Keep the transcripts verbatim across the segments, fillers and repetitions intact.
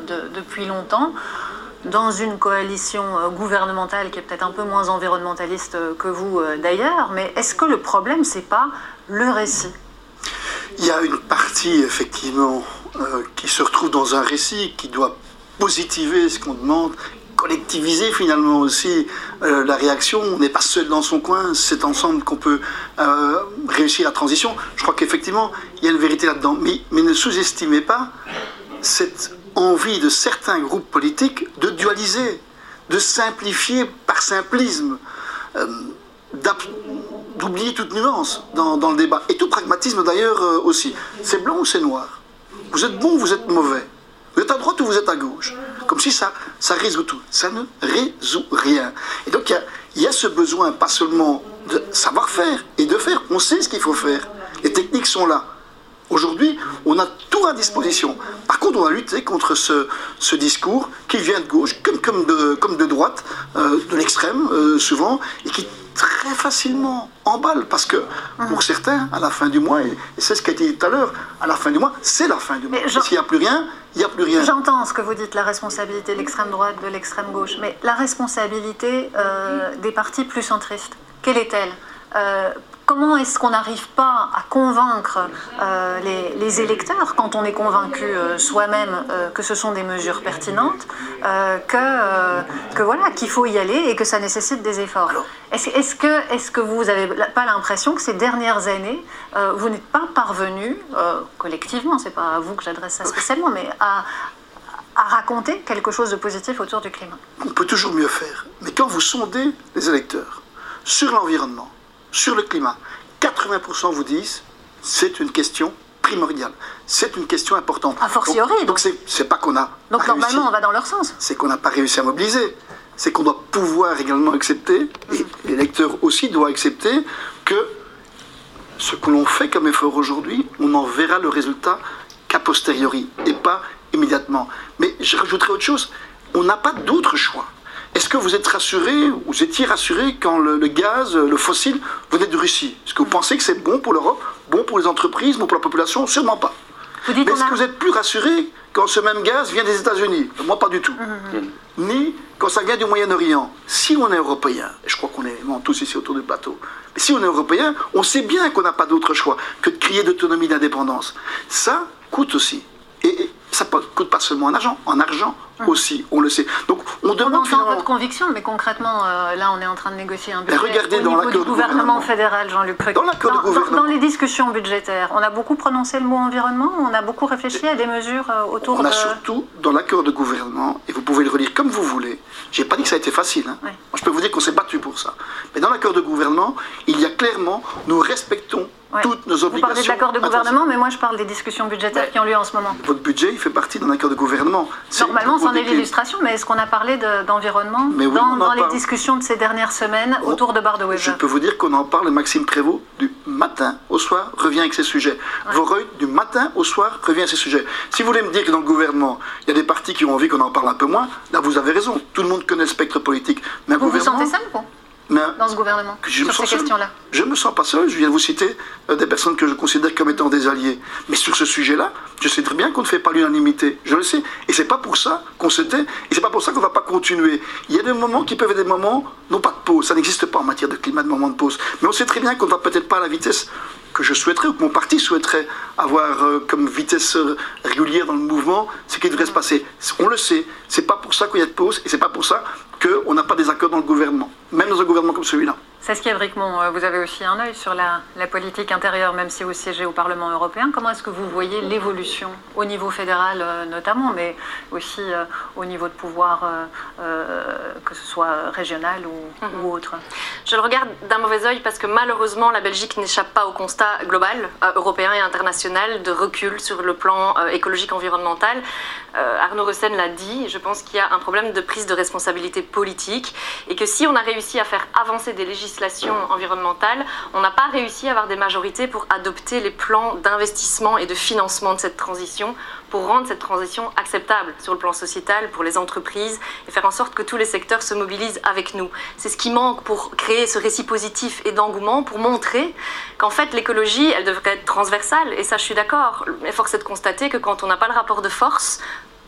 de, depuis longtemps, dans une coalition gouvernementale qui est peut-être un peu moins environnementaliste que vous d'ailleurs, mais est-ce que le problème, c'est pas le récit ? Il y a une partie, effectivement, euh, qui se retrouve dans un récit, qui doit positiver ce qu'on demande, collectiviser finalement aussi euh, la réaction. On n'est pas seul dans son coin, c'est ensemble qu'on peut euh, réussir la transition. Je crois qu'effectivement, il y a une vérité là-dedans. Mais, mais ne sous-estimez pas cette envie de certains groupes politiques de dualiser, de simplifier par simplisme, euh, d'oublier toute nuance dans, dans le débat. Et tout pragmatisme d'ailleurs euh, aussi. C'est blanc ou c'est noir? Vous êtes bon ou vous êtes mauvais? Vous êtes à droite ou vous êtes à gauche? Comme si ça, ça résout tout. Ça ne résout rien. Et donc il y a, il y a ce besoin, pas seulement de savoir-faire et de faire. On sait ce qu'il faut faire. Les techniques sont là. Aujourd'hui, on a tout à disposition. Par contre, on a lutté contre ce, ce discours qui vient de gauche, comme, comme, de, comme de droite, euh, de l'extrême euh, souvent, et qui très facilement emballe, parce que pour certains, à la fin du mois, et c'est ce qui a été dit tout à l'heure, à la fin du mois, c'est la fin du mois. Parce qu'il n'y a plus rien, il n'y a plus rien. J'entends ce que vous dites, la responsabilité de l'extrême droite, de l'extrême gauche, mais la responsabilité euh, des partis plus centristes, quelle est-elle? euh, Comment est-ce qu'on n'arrive pas à convaincre euh, les, les électeurs, quand on est convaincu euh, soi-même euh, que ce sont des mesures pertinentes, euh, que, euh, que voilà, qu'il faut y aller et que ça nécessite des efforts? Est-ce, est-ce que, est-ce que vous n'avez pas l'impression que ces dernières années, euh, vous n'êtes pas parvenus, euh, collectivement, c'est pas à vous que j'adresse ça spécialement, mais à, à raconter quelque chose de positif autour du climat? On peut toujours mieux faire. Mais quand vous sondez les électeurs sur l'environnement, sur le climat, quatre-vingts pour cent vous disent c'est une question primordiale, c'est une question importante. A fortiori. Donc, donc c'est, c'est pas qu'on a. Donc normalement réussi, on va dans leur sens. C'est qu'on n'a pas réussi à mobiliser. C'est qu'on doit pouvoir également accepter, et l'électeur aussi doit accepter, que ce que l'on fait comme effort aujourd'hui, on en verra le résultat qu'a posteriori et pas immédiatement. Mais je rajouterai autre chose, on n'a pas d'autre choix. Est-ce que vous êtes rassuré, ou vous étiez rassuré quand le, le gaz, le fossile venait de Russie? Est-ce que vous pensez que c'est bon pour l'Europe, bon pour les entreprises, bon pour la population? Sûrement pas. Vous dites Mais est-ce a... que vous êtes plus rassuré quand ce même gaz vient des États-Unis? Moi, pas du tout. Mmh. Ni quand ça vient du Moyen-Orient. Si on est européen, et je crois qu'on est bon, tous ici autour du plateau, mais si on est européen, on sait bien qu'on n'a pas d'autre choix que de crier d'autonomie, d'indépendance. Ça coûte aussi. Et, et ça ne coûte pas seulement en argent, en argent mmh. aussi, on le sait. Donc on demande on entend finalement... votre conviction, mais concrètement, euh, là on est en train de négocier un budget regardez au dans niveau du gouvernement, gouvernement fédéral, Jean-Luc Cruc. Dans, dans, dans, dans les discussions budgétaires, on a beaucoup prononcé le mot environnement, on a beaucoup réfléchi à des mesures euh, autour on de... On a surtout, dans l'accord de gouvernement, et vous pouvez le relire comme vous voulez, je n'ai pas dit que ça a été facile, hein. Oui. Moi, je peux vous dire qu'on s'est battu pour ça. Mais dans l'accord de gouvernement, il y a clairement, nous respectons ouais. toutes nos obligations. Vous parlez de l'accord de gouvernement, mais moi je parle des discussions budgétaires ouais. qui ont lieu en ce moment. Votre budget, il fait partie d'un accord de gouvernement. C'est Normalement, c'en est l'illustration, mais est-ce qu'on a parlé de, d'environnement mais oui, dans, dans les parle. discussions de ces dernières semaines oh, autour de Bardo-Weber? Je peux vous dire qu'on en parle, Maxime Prévost, du matin au soir, revient avec ces sujets. Ouais. Voreuil, du matin au soir, revient avec ces sujets. Si vous voulez me dire que dans le gouvernement, il y a des partis qui ont envie qu'on en parle un peu moins, là vous avez raison. Tout le monde connaît le spectre politique. Mais un vous gouvernement, vous sentez seul, quoi mais, dans ce gouvernement, je sur ces questions-là? Je ne me sens pas seul, je viens de vous citer euh, des personnes que je considère comme étant des alliés. Mais sur ce sujet-là, je sais très bien qu'on ne fait pas l'unanimité, je le sais. Et c'est pas pour ça qu'on s'était, et c'est pas pour ça qu'on ne va pas continuer. Il y a des moments qui peuvent être des moments, non pas de pause, ça n'existe pas en matière de climat de moment de pause. Mais on sait très bien qu'on ne va peut-être pas à la vitesse que je souhaiterais, ou que mon parti souhaiterait avoir euh, comme vitesse euh, régulière dans le mouvement, ce qui devrait se passer. On le sait, c'est pas pour ça qu'il y a de pause, et c'est pas pour ça qu'on n'a pas des accords dans le gouvernement, même dans un gouvernement comme celui-là. Saskia Bricmont, vous avez aussi un œil sur la, la politique intérieure, même si vous siégez au Parlement européen. Comment est-ce que vous voyez l'évolution au niveau fédéral euh, notamment, mais aussi euh, au niveau de pouvoir, euh, euh, que ce soit régional ou, mm-hmm. ou autre? Je le regarde d'un mauvais œil parce que malheureusement, la Belgique n'échappe pas au constat global, euh, européen et international, de recul sur le plan euh, écologique-environnemental. Euh, Arnaud Reussen l'a dit, je pense qu'il y a un problème de prise de responsabilité politique et que si on a réussi à faire avancer des législations environnementales, on n'a pas réussi à avoir des majorités pour adopter les plans d'investissement et de financement de cette transition, pour rendre cette transition acceptable sur le plan sociétal pour les entreprises et faire en sorte que tous les secteurs se mobilisent avec nous. C'est ce qui manque pour créer ce récit positif et d'engouement, pour montrer qu'en fait l'écologie, elle devrait être transversale, et ça je suis d'accord, mais force est de constater que quand on n'a pas le rapport de force,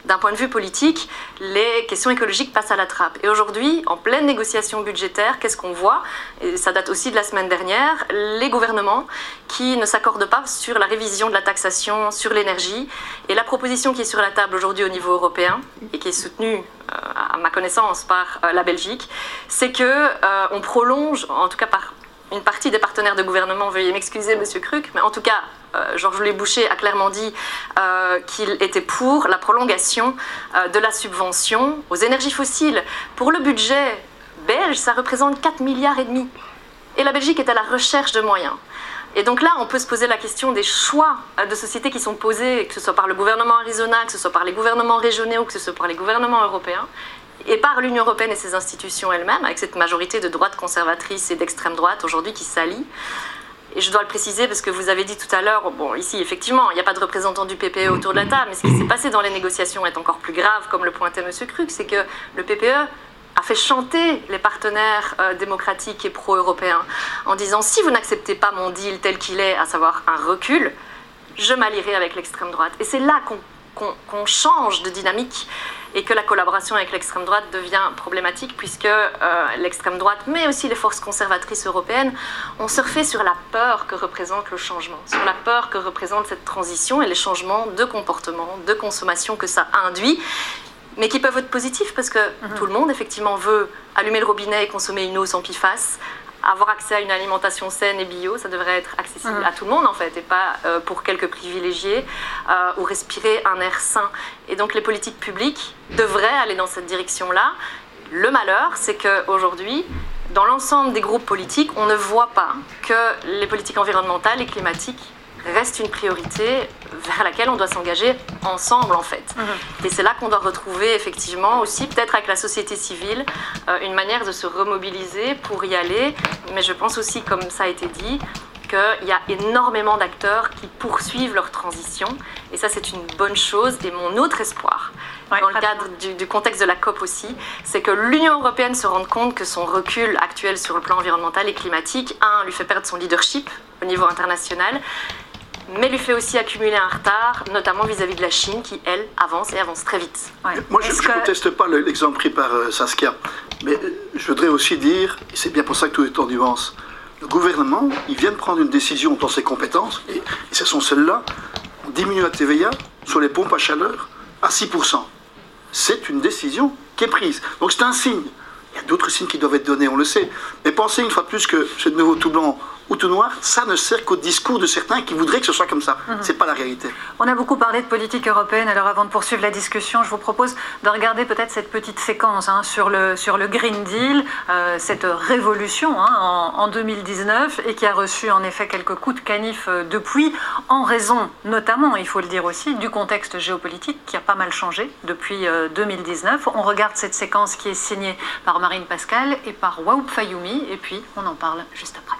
d'un point de vue politique, les questions écologiques passent à la trappe. Et aujourd'hui, en pleine négociation budgétaire, qu'est-ce qu'on voit? Et ça date aussi de la semaine dernière, les gouvernements qui ne s'accordent pas sur la révision de la taxation sur l'énergie. Et la proposition qui est sur la table aujourd'hui au niveau européen, et qui est soutenue, euh, à ma connaissance, par euh, la Belgique, c'est qu'on euh, prolonge, en tout cas par une partie des partenaires de gouvernement, veuillez m'excuser Monsieur Kruck, mais en tout cas, euh, Georges-Louis Boucher a clairement dit euh, qu'il était pour la prolongation euh, de la subvention aux énergies fossiles. Pour le budget belge, ça représente quatre milliards et demi. Et la Belgique est à la recherche de moyens. Et donc là, on peut se poser la question des choix de société qui sont posés, que ce soit par le gouvernement Arizona, que ce soit par les gouvernements régionaux, que ce soit par les gouvernements européens, et par l'Union européenne et ses institutions elles-mêmes, avec cette majorité de droite conservatrice et d'extrême droite aujourd'hui qui s'allie. Et je dois le préciser parce que vous avez dit tout à l'heure, bon, ici, effectivement, il n'y a pas de représentant du P P E autour de la table, mais ce qui s'est passé dans les négociations est encore plus grave, comme le pointait M. Kruck, c'est que le P P E a fait chanter les partenaires euh, démocratiques et pro-européens en disant « si vous n'acceptez pas mon deal tel qu'il est, à savoir un recul, je m'allierai avec l'extrême droite ». Et c'est là qu'on qu'on, qu'on change de dynamique et que la collaboration avec l'extrême droite devient problématique puisque euh, l'extrême droite, mais aussi les forces conservatrices européennes, ont surfé sur la peur que représente le changement, sur la peur que représente cette transition et les changements de comportement, de consommation que ça induit, mais qui peuvent être positifs parce que mmh. tout le monde, effectivement, veut allumer le robinet et consommer une eau sans P F A S, avoir accès à une alimentation saine et bio, ça devrait être accessible mmh. à tout le monde en fait, et pas euh, pour quelques privilégiés, euh, ou respirer un air sain. Et donc les politiques publiques devraient aller dans cette direction-là. Le malheur, c'est qu'aujourd'hui, dans l'ensemble des groupes politiques, on ne voit pas que les politiques environnementales et climatiques reste une priorité vers laquelle on doit s'engager ensemble en fait. Mmh. Et c'est là qu'on doit retrouver effectivement aussi, peut-être avec la société civile, euh, une manière de se remobiliser pour y aller. Mais je pense aussi, comme ça a été dit, qu'il y a énormément d'acteurs qui poursuivent leur transition. Et ça, c'est une bonne chose. Et mon autre espoir, ouais, dans le cadre du, du contexte de la COP aussi, c'est que l'Union européenne se rende compte que son recul actuel sur le plan environnemental et climatique, un, lui fait perdre son leadership au niveau international, mais lui fait aussi accumuler un retard, notamment vis-à-vis de la Chine, qui, elle, avance et avance très vite. Ouais. Moi, je ne que... conteste pas l'exemple pris par euh, Saskia, mais je voudrais aussi dire, et c'est bien pour ça que tout est en nuance, le gouvernement, il vient de prendre une décision dans ses compétences, et, et ce sont celles-là, on diminue la T V A sur les pompes à chaleur à six pour cent. C'est une décision qui est prise. Donc c'est un signe. Il y a d'autres signes qui doivent être donnés, on le sait. Mais pensez une fois de plus que c'est de nouveau tout blanc ou tout noir, ça ne sert qu'au discours de certains qui voudraient que ce soit comme ça. Mmh. C'est pas la réalité. On a beaucoup parlé de politique européenne, alors avant de poursuivre la discussion, je vous propose de regarder peut-être cette petite séquence hein, sur, le, sur le Green Deal, euh, cette révolution hein, en, en deux mille dix-neuf et qui a reçu en effet quelques coups de canif euh, depuis, en raison notamment, il faut le dire aussi, du contexte géopolitique qui a pas mal changé depuis euh, deux mille dix-neuf. On regarde cette séquence qui est signée par Marine Pascal et par Waoup Fayoumi, et puis on en parle juste après.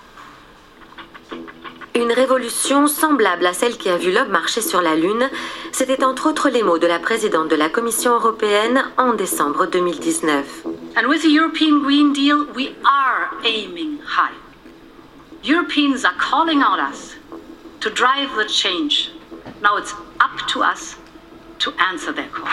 Une révolution semblable à celle qui a vu l'homme marcher sur la Lune, c'était entre autres les mots de la présidente de la Commission européenne en décembre deux mille dix-neuf. And with the European Green Deal, we are aiming high. Europeans are calling on us to drive the change. Now it's up to us to answer their call.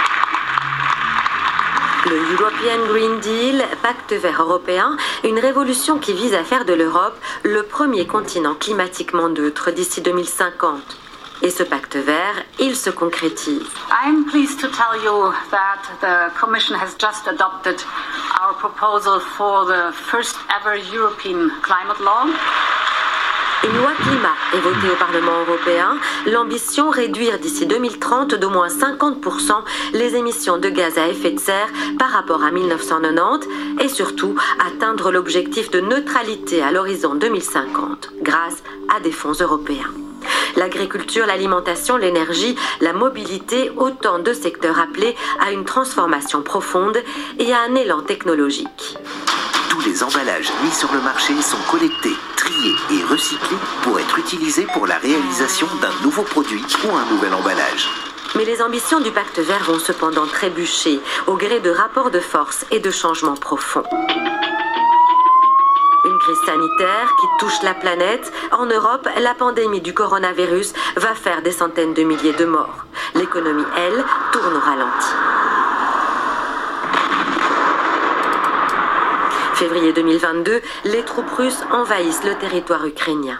Le European Green Deal, pacte vert européen, une révolution qui vise à faire de l'Europe le premier continent climatiquement neutre d'ici deux mille cinquante. Et ce pacte vert, il se concrétise. I'm pleased to tell you that the Commission has just adopted our proposal for the first ever European climate law. Une loi climat est votée au Parlement européen. L'ambition, réduire d'ici deux mille trente d'au moins cinquante pour cent les émissions de gaz à effet de serre par rapport à mille neuf cent quatre-vingt-dix et surtout atteindre l'objectif de neutralité à l'horizon deux mille cinquante grâce à des fonds européens. L'agriculture, l'alimentation, l'énergie, la mobilité, autant de secteurs appelés à une transformation profonde et à un élan technologique. Tous les emballages mis sur le marché sont collectés, triés et recyclés pour être utilisés pour la réalisation d'un nouveau produit ou un nouvel emballage. Mais les ambitions du pacte vert vont cependant trébucher au gré de rapports de force et de changements profonds. Une crise sanitaire qui touche la planète. En Europe, la pandémie du coronavirus va faire des centaines de milliers de morts. L'économie, elle, tourne au ralenti. Février deux mille vingt-deux, les troupes russes envahissent le territoire ukrainien.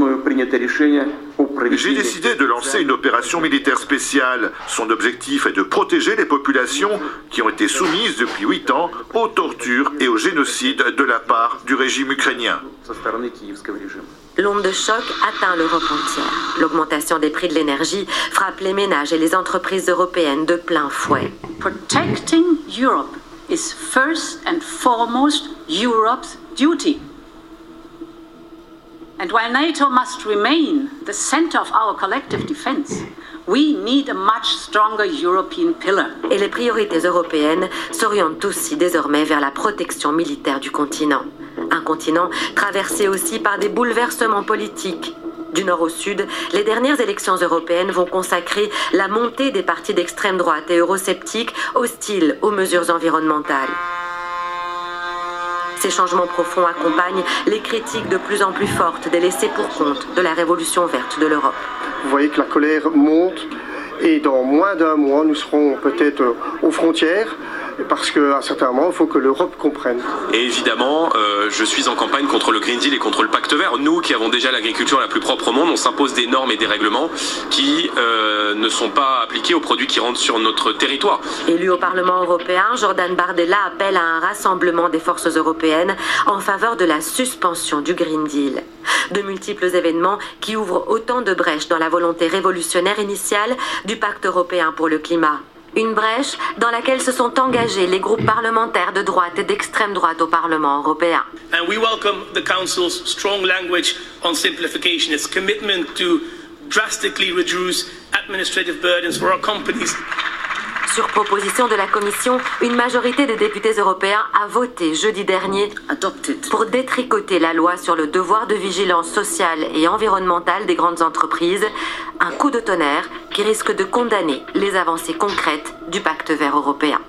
J'ai décidé de lancer une opération militaire spéciale. Son objectif est de protéger les populations qui ont été soumises depuis huit ans aux tortures et au génocide de la part du régime ukrainien. L'onde de choc atteint l'Europe entière. L'augmentation des prix de l'énergie frappe les ménages et les entreprises européennes de plein fouet. Protecting Europe is first and foremost Europe's duty. And while NATO must remain the center of our collective defense, we need a much stronger European pillar. Et les priorités européennes s'orientent aussi désormais vers la protection militaire du continent. Un continent traversé aussi par des bouleversements politiques. Du nord au sud, les dernières élections européennes vont consacrer la montée des partis d'extrême droite et eurosceptiques hostiles aux mesures environnementales. Ces changements profonds accompagnent les critiques de plus en plus fortes des laissés pour compte de la révolution verte de l'Europe. Vous voyez que la colère monte et dans moins d'un mois, nous serons peut-être aux frontières parce qu'à un certain moment, il faut que l'Europe comprenne. Et évidemment, euh, je suis en campagne contre le Green Deal et contre le Pacte Vert. Nous qui avons déjà l'agriculture la plus propre au monde, on s'impose des normes et des règlements qui euh, ne sont pas appliqués aux produits qui rentrent sur notre territoire. Élu au Parlement européen, Jordan Bardella appelle à un rassemblement des forces européennes en faveur de la suspension du Green Deal. De multiples événements qui ouvrent autant de brèches dans la volonté révolutionnaire initiale du Pacte européen pour le climat. Une brèche dans laquelle se sont engagés les groupes parlementaires de droite et d'extrême droite au Parlement européen. And we welcome the Council's strong language on simplification, its commitment to drastically reduce administrative burdens for our companies. Sur proposition de la Commission, une majorité des députés européens a voté jeudi dernier pour détricoter la loi sur le devoir de vigilance sociale et environnementale des grandes entreprises, un coup de tonnerre qui risque de condamner les avancées concrètes du Pacte vert européen.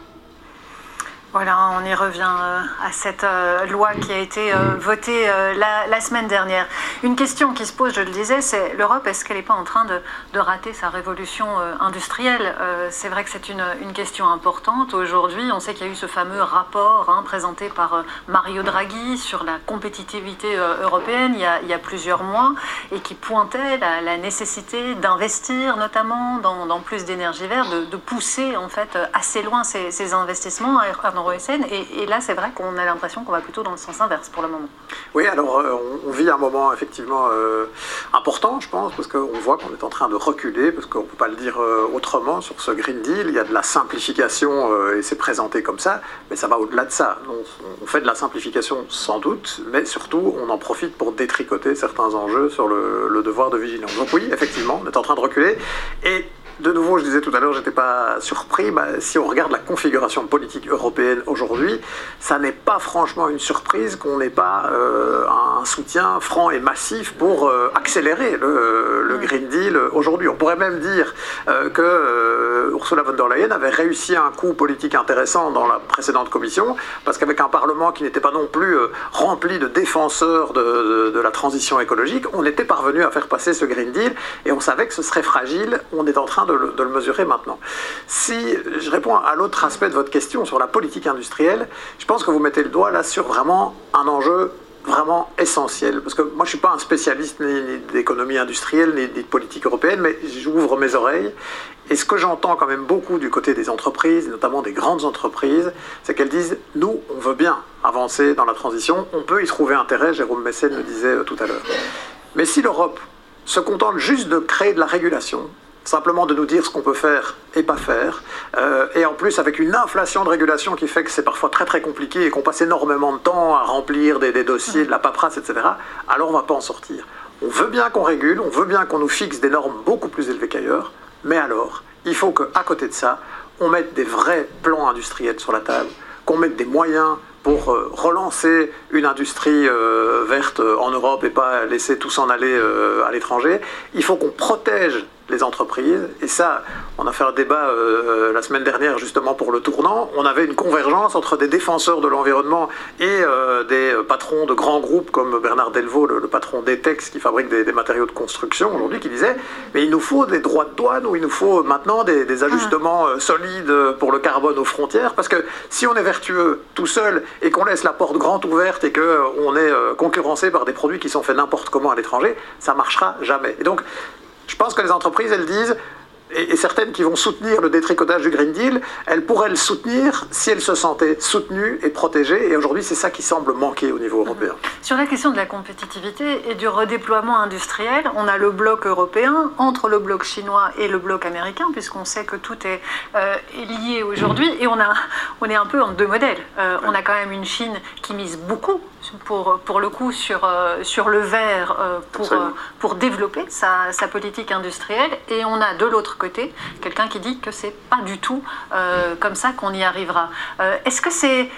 Voilà, on y revient euh, à cette euh, loi qui a été euh, votée euh, la, la semaine dernière. Une question qui se pose, je le disais, c'est l'Europe, est-ce qu'elle n'est pas en train de, de rater sa révolution euh, industrielle? euh, C'est vrai que c'est une, une question importante. Aujourd'hui, on sait qu'il y a eu ce fameux rapport hein, présenté par euh, Mario Draghi sur la compétitivité euh, européenne il y, a, il y a plusieurs mois et qui pointait la, la nécessité d'investir notamment dans, dans plus d'énergie verte, de, de pousser en fait assez loin ces, ces investissements. Et, et là, c'est vrai qu'on a l'impression qu'on va plutôt dans le sens inverse pour le moment. Oui, alors euh, on, on vit un moment effectivement euh, important, je pense, parce qu'on voit qu'on est en train de reculer, parce qu'on ne peut pas le dire euh, autrement sur ce Green Deal. Il y a de la simplification euh, et c'est présenté comme ça, mais ça va au-delà de ça. On, on fait de la simplification sans doute, mais surtout on en profite pour détricoter certains enjeux sur le, le devoir de vigilance. Donc oui, effectivement, on est en train de reculer. Et de nouveau, je disais tout à l'heure, je n'étais pas surpris, bah, si on regarde la configuration politique européenne aujourd'hui, ça n'est pas franchement une surprise qu'on n'ait pas euh, un soutien franc et massif pour euh, accélérer le, le Green Deal aujourd'hui. On pourrait même dire euh, que euh, Ursula von der Leyen avait réussi un coup politique intéressant dans la précédente commission, parce qu'avec un Parlement qui n'était pas non plus euh, rempli de défenseurs de, de, de la transition écologique, on était parvenu à faire passer ce Green Deal, et on savait que ce serait fragile. On est en train de le, de le mesurer maintenant. Si je réponds à l'autre aspect de votre question sur la politique industrielle, je pense que vous mettez le doigt là sur vraiment un enjeu vraiment essentiel, parce que moi je ne suis pas un spécialiste ni, ni d'économie industrielle ni, ni de politique européenne, mais j'ouvre mes oreilles, et ce que j'entends quand même beaucoup du côté des entreprises, notamment des grandes entreprises, c'est qu'elles disent « nous, on veut bien avancer dans la transition, on peut y trouver intérêt », Jérôme Messen le disait tout à l'heure. Mais si l'Europe se contente juste de créer de la régulation, simplement de nous dire ce qu'on peut faire et pas faire, euh, et en plus avec une inflation de régulation qui fait que c'est parfois très très compliqué et qu'on passe énormément de temps à remplir des, des dossiers, de la paperasse, et cetera, alors on ne va pas en sortir. On veut bien qu'on régule, on veut bien qu'on nous fixe des normes beaucoup plus élevées qu'ailleurs, mais alors, il faut qu'à côté de ça, on mette des vrais plans industriels sur la table, qu'on mette des moyens pour euh, relancer une industrie euh, verte euh, en Europe et pas laisser tout s'en aller euh, à l'étranger. Il faut qu'on protège les entreprises, et ça, on a fait un débat euh, la semaine dernière justement pour le tournant, on avait une convergence entre des défenseurs de l'environnement et euh, des patrons de grands groupes comme Bernard Delvaux, le, le patron d'Etex qui fabrique des, des matériaux de construction aujourd'hui, qui disait mais il nous faut des droits de douane ou il nous faut maintenant des, des ajustements euh, solides pour le carbone aux frontières, parce que si on est vertueux tout seul et qu'on laisse la porte grande ouverte et qu'on euh, est euh, concurrencé par des produits qui sont faits n'importe comment à l'étranger, ça marchera jamais. Et donc je pense que les entreprises, elles disent, et, et certaines qui vont soutenir le détricotage du Green Deal, elles pourraient le soutenir si elles se sentaient soutenues et protégées. Et aujourd'hui, c'est ça qui semble manquer au niveau européen. Sur la question de la compétitivité et du redéploiement industriel, on a le bloc européen entre le bloc chinois et le bloc américain, puisqu'on sait que tout est, euh, est lié aujourd'hui. Et on, a, on est un peu en deux modèles. Euh, on a quand même une Chine qui mise beaucoup, pour, pour le coup, sur, euh, sur le vert euh, pour, euh, pour développer sa, sa politique industrielle. Et on a de l'autre côté quelqu'un qui dit que c'est pas du tout euh, comme ça qu'on y arrivera. Euh, est-ce que c'est...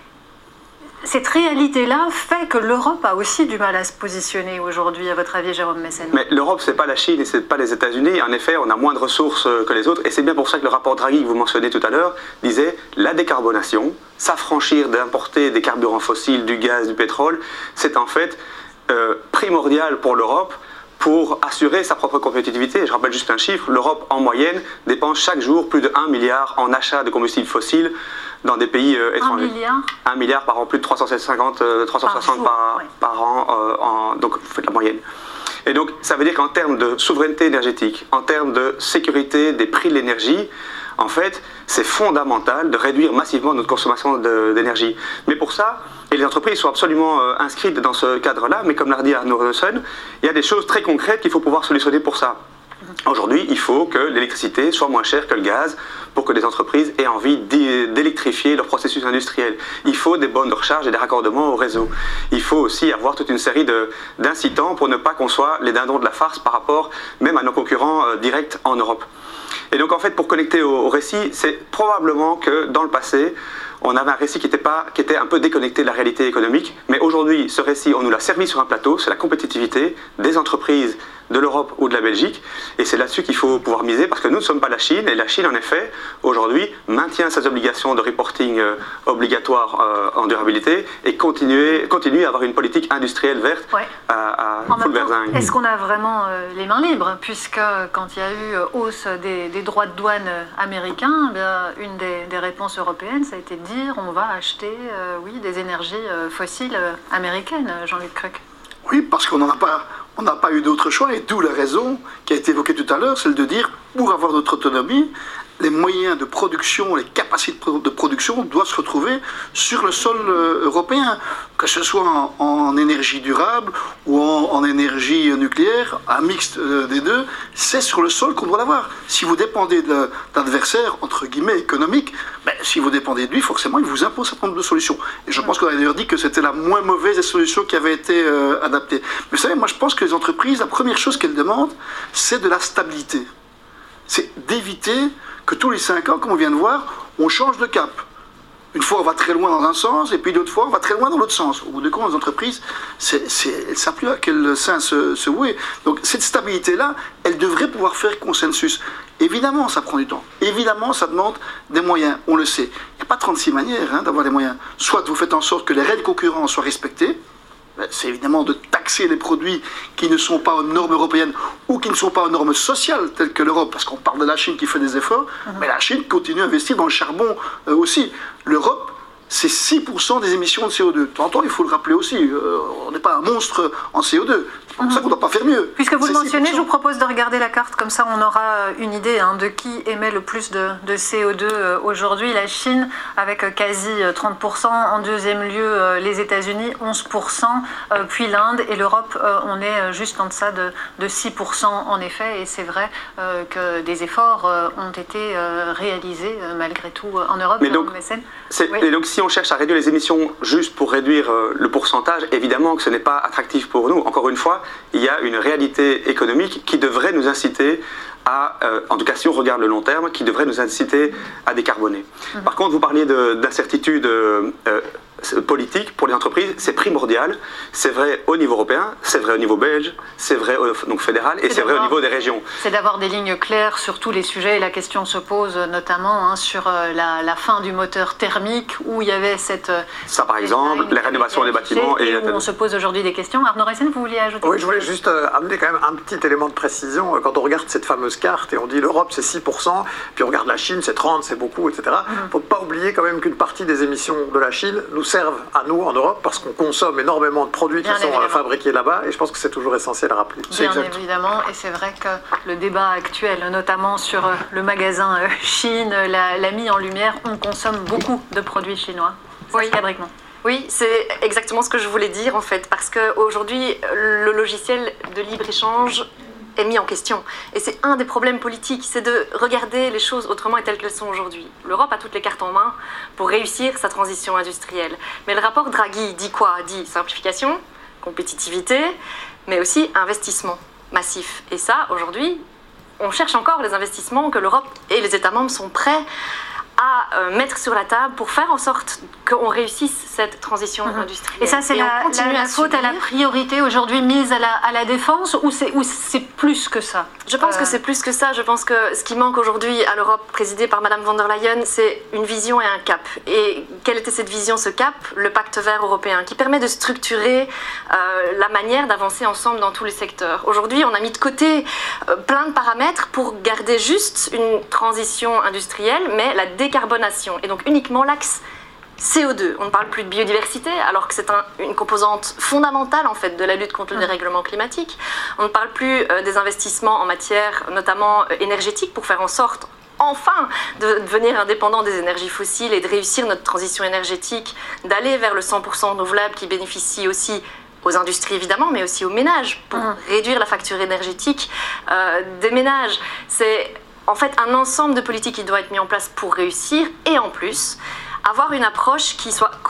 Cette réalité-là fait que l'Europe a aussi du mal à se positionner aujourd'hui, à votre avis, Jérôme Messen? Mais l'Europe, c'est pas la Chine et c'est pas les États-Unis. En effet, on a moins de ressources que les autres. Et c'est bien pour ça que le rapport Draghi que vous mentionnez tout à l'heure disait la décarbonation, s'affranchir d'importer des carburants fossiles, du gaz, du pétrole, c'est en fait euh, primordial pour l'Europe pour assurer sa propre compétitivité. Je rappelle juste un chiffre, l'Europe en moyenne dépense chaque jour plus de un milliard en achat de combustibles fossiles dans des pays euh, étrangers. Un milliard Un milliard par an, plus de trois cent cinquante, euh, trois cent soixante par, par, ouais. par an, euh, en, donc vous faites la moyenne. Et donc ça veut dire qu'en termes de souveraineté énergétique, en termes de sécurité des prix de l'énergie, en fait, c'est fondamental de réduire massivement notre consommation d'énergie. Mais pour ça, et les entreprises sont absolument euh, inscrites dans ce cadre-là, mais comme l'a dit Arno Renssen, il y a des choses très concrètes qu'il faut pouvoir solutionner pour ça. Aujourd'hui, il faut que l'électricité soit moins chère que le gaz pour que les entreprises aient envie d'électrifier leur processus industriel. Il faut des bornes de recharge et des raccordements au réseau. Il faut aussi avoir toute une série d'incitants pour ne pas qu'on soit les dindons de la farce par rapport même à nos concurrents euh, directs en Europe. Et donc en fait, pour connecter au, au récit, c'est probablement que dans le passé, on avait un récit qui était, pas, qui était un peu déconnecté de la réalité économique, mais aujourd'hui, ce récit, on nous l'a servi sur un plateau, c'est la compétitivité des entreprises de l'Europe ou de la Belgique, et c'est là-dessus qu'il faut pouvoir miser, parce que nous ne sommes pas la Chine, et la Chine, en effet, aujourd'hui, maintient ses obligations de reporting euh, obligatoires euh, en durabilité, et continue, continue à avoir une politique industrielle verte ouais. à, à full berzingue. Est-ce qu'on a vraiment euh, les mains libres, puisque quand il y a eu euh, hausse des, des droits de douane américains, bien, une des, des réponses européennes, ça a été de dire on va acheter euh, oui, des énergies euh, fossiles euh, américaines, Jean-Luc Cruc. Oui, parce qu'on n'en a pas... On n'a pas eu d'autre choix, et d'où la raison qui a été évoquée tout à l'heure, celle de dire, pour avoir notre autonomie, les moyens de production, les capacités de production doivent se retrouver sur le sol européen, que ce soit en, en énergie durable ou en, en énergie nucléaire, un mixte des deux, c'est sur le sol qu'on doit l'avoir. Si vous dépendez d'adversaires, entre guillemets, économiques, ben, si vous dépendez de lui, forcément, il vous impose un certain nombre de solutions. Et je pense qu'on a d'ailleurs dit que c'était la moins mauvaise des solutions qui avait été euh, adaptée. Mais vous savez, moi je pense que les entreprises, la première chose qu'elles demandent, c'est de la stabilité. C'est d'éviter que tous les cinq ans, comme on vient de voir, on change de cap. Une fois, on va très loin dans un sens, et puis d'autres fois, on va très loin dans l'autre sens. Au bout de compte, les entreprises, elles ne savent plus à quel sein se, se vouer. Donc cette stabilité-là, elle devrait pouvoir faire consensus. Évidemment, ça prend du temps. Évidemment, ça demande des moyens, on le sait. Il n'y a pas trente-six manières hein, d'avoir des moyens. Soit vous faites en sorte que les règles de concurrence soient respectées, c'est évidemment de taxer les produits qui ne sont pas aux normes européennes ou qui ne sont pas aux normes sociales telles que l'Europe, parce qu'on parle de la Chine qui fait des efforts, mmh. mais la Chine continue à investir dans le charbon euh, aussi. L'Europe, c'est six pour cent des émissions de C O deux. De temps en temps, il faut le rappeler aussi, euh, on n'est pas un monstre en C O deux. C'est pour mmh. ça qu'on ne doit pas faire mieux. Puisque vous le mentionnez, je vous propose de regarder la carte, comme ça on aura une idée hein, de qui émet le plus de, de C O deux euh, aujourd'hui. La Chine, avec euh, quasi trente pour cent. En deuxième lieu, euh, les États-Unis, onze pour cent. Euh, puis l'Inde et l'Europe, euh, on est juste en deçà de, de six pour cent en effet. Et c'est vrai euh, que des efforts euh, ont été euh, réalisés euh, malgré tout euh, en Europe. Mais donc, oui. Et donc si on cherche à réduire les émissions juste pour réduire euh, le pourcentage, évidemment que ce n'est pas attractif pour nous. Encore une fois, il y a une réalité économique qui devrait nous inciter à, euh, en tout cas si on regarde le long terme, qui devrait nous inciter à décarboner. Mmh. Par contre, vous parliez d'incertitude euh, politique pour les entreprises, c'est primordial. C'est vrai au niveau européen, c'est vrai au niveau belge, c'est vrai au, donc fédéral et c'est vrai au niveau des régions. C'est d'avoir des lignes claires sur tous les sujets et la question se pose notamment hein, sur euh, la, la fin du moteur thermique où il y avait cette... Ça par exemple, la rénovation des bâtiments et... et où on se pose aujourd'hui des questions. Arnaud Reyssen, vous vouliez ajouter? Oui, je voulais juste euh, amener quand même un petit élément de précision. Quand on regarde cette fameuse carte et on dit l'Europe c'est six pour cent, puis on regarde la Chine c'est trente, c'est beaucoup, et cetera. Il ne faut pas oublier quand même qu'une partie des émissions de la Chine nous servent à nous en Europe parce qu'on consomme énormément de produits qui Bien sont évidemment. fabriqués là-bas et je pense que c'est toujours essentiel à rappeler. Bien évidemment, et c'est vrai que le débat actuel, notamment sur le magasin Chine, l'a, l'a mis en lumière, on consomme beaucoup de produits chinois. Oui. Oui, c'est exactement ce que je voulais dire en fait, parce qu'aujourd'hui, le logiciel de libre-échange est mis en question. Et c'est un des problèmes politiques, c'est de regarder les choses autrement et telles qu'elles sont aujourd'hui. L'Europe a toutes les cartes en main pour réussir sa transition industrielle. Mais le rapport Draghi dit quoi? Dit simplification, compétitivité, mais aussi investissement massif. Et ça, aujourd'hui, on cherche encore les investissements que l'Europe et les États membres sont prêts à euh, mettre sur la table pour faire en sorte qu'on réussisse cette transition mmh. industrielle. Et ça, c'est et la, la, la faute à la priorité aujourd'hui mise à la, à la défense ou c'est, ou c'est plus que ça? Je pense euh... que c'est plus que ça. Je pense que ce qui manque aujourd'hui à l'Europe, présidée par Madame von der Leyen, c'est une vision et un cap. Et quelle était cette vision, ce cap? Le pacte vert européen, qui permet de structurer euh, la manière d'avancer ensemble dans tous les secteurs. Aujourd'hui, on a mis de côté euh, plein de paramètres pour garder juste une transition industrielle, mais la décarbonation, et donc uniquement l'axe C O deux. On ne parle plus de biodiversité, alors que c'est un, une composante fondamentale en fait de la lutte contre le dérèglement climatique. On ne parle plus euh, des investissements en matière notamment euh, énergétique pour faire en sorte enfin de devenir indépendant des énergies fossiles et de réussir notre transition énergétique, d'aller vers le cent pour cent renouvelable qui bénéficie aussi aux industries évidemment, mais aussi aux ménages pour mmh. réduire la facture énergétique euh, des ménages. C'est en fait un ensemble de politiques qui doit être mis en place pour réussir et en plus avoir une approche qui soit